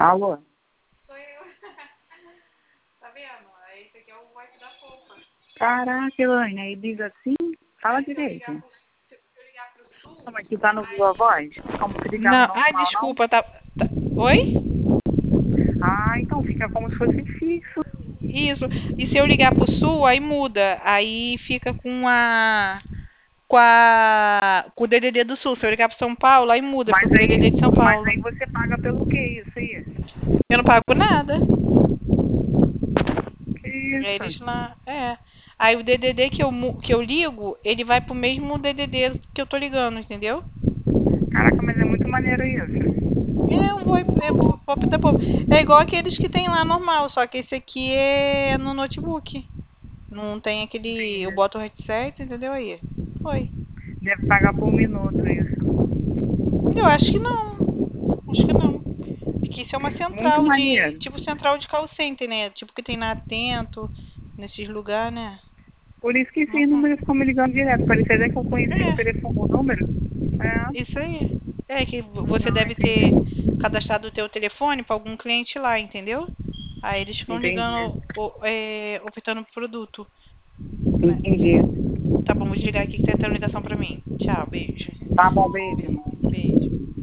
Alô? Sou eu. Tá vendo? Esse aqui é o wipe da polpa. Caraca, Elaine, aí diz assim, fala Se eu ligar direito. se eu ligar pro sul, Como aqui tá no Viva aí... Voz? Como se ligar no Não, ai, normal, não? desculpa, Oi? Ah, então fica como se fosse fixo. Isso. E se eu ligar pro sul, aí muda. Aí fica com o DDD do sul. Se eu ligar pro São Paulo, aí muda pro DDD de São Mas Paulo. aí você paga pelo que isso aí? Eu não pago nada. Que Eles isso? lá, Aí o DDD que eu ligo, ele vai pro mesmo DDD que eu tô ligando, entendeu? Caraca, mas é muito maneiro isso. É um VoIP da povo. É igual aqueles que tem lá normal, só que esse aqui é no notebook. Não tem aquele. Eu Entendi. boto o headset, entendeu aí? Foi. Deve pagar por minuto isso. Eu acho que não. Acho que não. Porque isso é uma Muito central de. maneiro. Tipo central de call center, né? Tipo que tem na Atento, nesses lugares, né? Por isso que esses Uhum. números ficam me ligando direto. Parecia até que eu conhecia o É, telefone, o número. É. isso aí. É que você Ah, deve ter entendi. cadastrado o teu telefone para algum cliente lá, entendeu? Aí eles ficam Entendi. ligando, ofertando produto. Né? Entendi. Tá bom, vou desligar aqui que tá entrando ligação pra mim. Tchau, beijo. Tá bom, beijo. Beijo.